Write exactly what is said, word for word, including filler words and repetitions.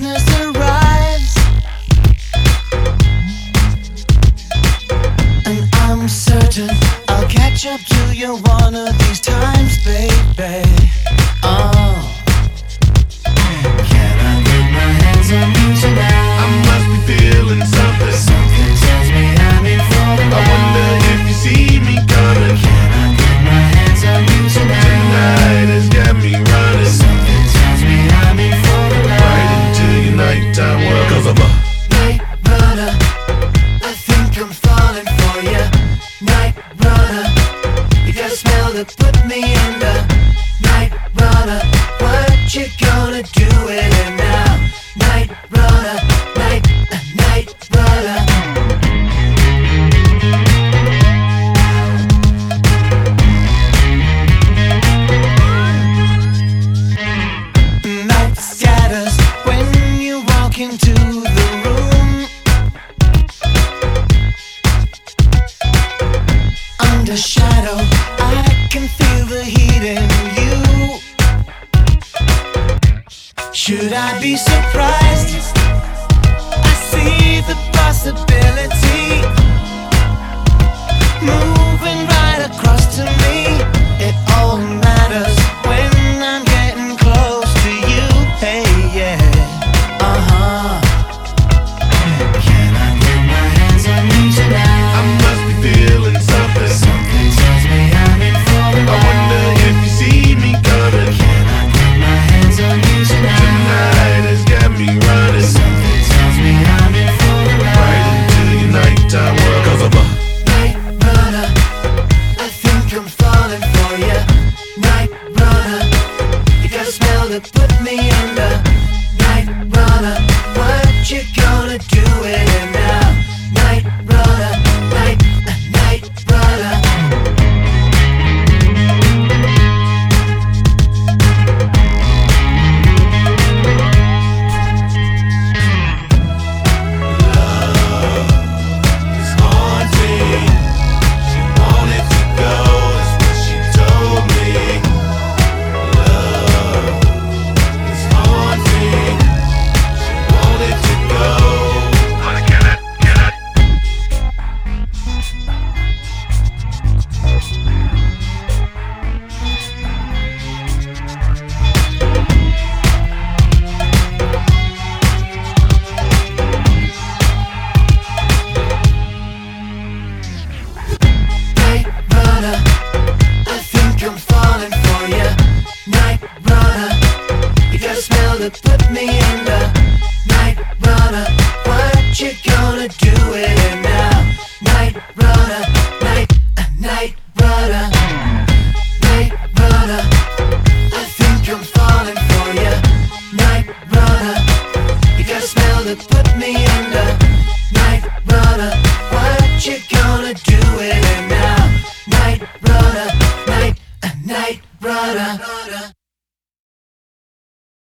darkness arrives, and I'm certain I'll catch up to you one of these times, baby. Oh, can I get my hands on you tonight? I must be feeling something. Something tells me I'm in for the I night. wonder if you see me coming. Can I get my hands on you tonight? Tonight has got me running Something tells me I'm in for the night. right into your nighttime world. Cause I'm a Night runner, I think I'm falling for ya. Night runner, you got a smell that put me under. Night runner, what you gonna do with it now? Night runner, night, uh, night runner. Night scatters when you walk into the room. Under shadow, I can feel the heat in you. Should I be surprised? I see the possibility moving right across to me. It all matters when I'm getting close to you. Hey, yeah, uh-huh. Can I get my hands on you tonight? I must be feeling something. Something tells me I'm in for the I night. wonder if you see me coming. Can I get my hands on you tonight? Tonight has got me running Something tells me I'm in for the right night. into your nighttime world. Cause I'm a Night runner, I think I'm falling for ya. Night runner, you got a smell that put me under. Night runner, what you gonna do with it now? Night runner, night, uh, night runner. It's haunting. She wanted to go, that's what she told me. Love is haunting. She wanted to go. Honey, can I, can I? Night runner, I think I'm falling for ya. Night runner, you got a smell that put me under. Night runner, what you gonna do with it now? Night runner, night, uh, night runner. Night runner, I think I'm falling for ya. Night runner, you got a smell that put me under.